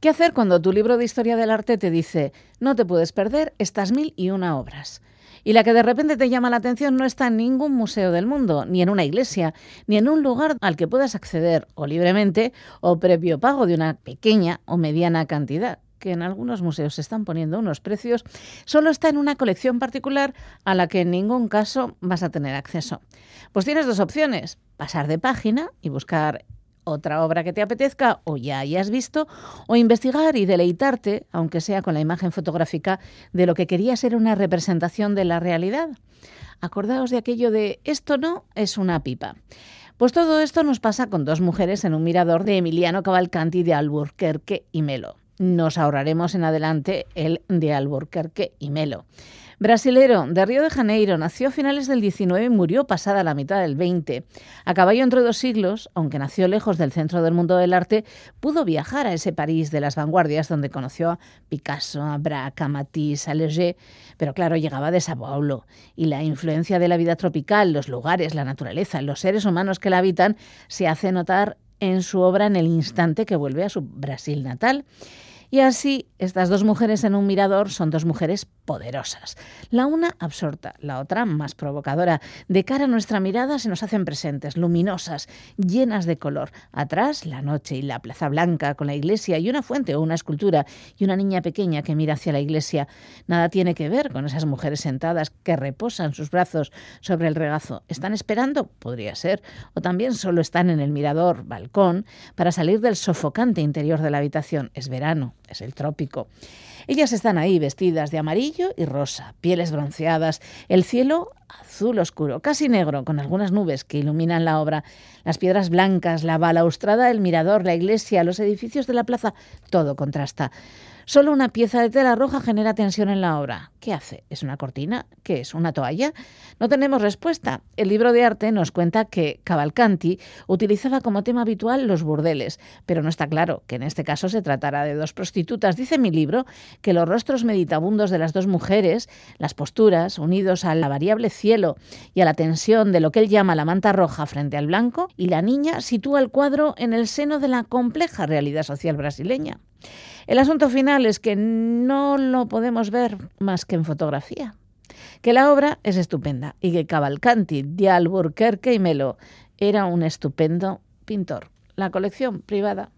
¿Qué hacer cuando tu libro de historia del arte te dice no te puedes perder estas 1001 obras? Y la que de repente te llama la atención no está en ningún museo del mundo, ni en una iglesia, ni en un lugar al que puedas acceder o libremente o previo pago de una pequeña o mediana cantidad, que en algunos museos se están poniendo unos precios, solo está en una colección particular a la que en ningún caso vas a tener acceso. Pues tienes dos opciones: pasar de página y buscar otra obra que te apetezca o ya hayas visto, o investigar y deleitarte, aunque sea con la imagen fotográfica, de lo que quería ser una representación de la realidad. Acordaos de aquello de «esto no es una pipa». Pues todo esto nos pasa con dos mujeres en un mirador de Emiliano Cavalcanti de Alburquerque y Melo. Nos ahorraremos en adelante el de Alburquerque y Melo. Brasilero, de Río de Janeiro, nació a finales del 19 y murió pasada la mitad del 20. A caballo entre dos siglos, aunque nació lejos del centro del mundo del arte, pudo viajar a ese París de las vanguardias donde conoció a Picasso, a Braque, a Matisse, a Leger, pero claro, llegaba de Sao Paulo y la influencia de la vida tropical, los lugares, la naturaleza, los seres humanos que la habitan, se hace notar en su obra en el instante que vuelve a su Brasil natal. Y así, estas dos mujeres en un mirador son dos mujeres poderosas. La una absorta, la otra más provocadora. De cara a nuestra mirada se nos hacen presentes, luminosas, llenas de color. Atrás, la noche y la Plaza Blanca con la iglesia y una fuente o una escultura y una niña pequeña que mira hacia la iglesia. Nada tiene que ver con esas mujeres sentadas que reposan sus brazos sobre el regazo. ¿Están esperando? Podría ser. O también solo están en el mirador, balcón, para salir del sofocante interior de la habitación. Es verano. Es el trópico. Ellas están ahí vestidas de amarillo y rosa, pieles bronceadas, el cielo azul oscuro, casi negro, con algunas nubes que iluminan la obra, las piedras blancas, la balaustrada, el mirador, la iglesia, los edificios de la plaza, todo contrasta. Solo una pieza de tela roja genera tensión en la obra. ¿Qué hace? ¿Es una cortina? ¿Qué es? ¿Una toalla? No tenemos respuesta. El libro de arte nos cuenta que Cavalcanti utilizaba como tema habitual los burdeles, pero no está claro que en este caso se tratara de dos prostitutas. Dice mi libro que los rostros meditabundos de las dos mujeres, las posturas, unidos a la variable cielo y a la tensión de lo que él llama la manta roja frente al blanco, y la niña sitúa el cuadro en el seno de la compleja realidad social brasileña. El asunto final es que no lo podemos ver más que en fotografía, que la obra es estupenda y que Cavalcanti de Alburquerque y Melo era un estupendo pintor. La colección privada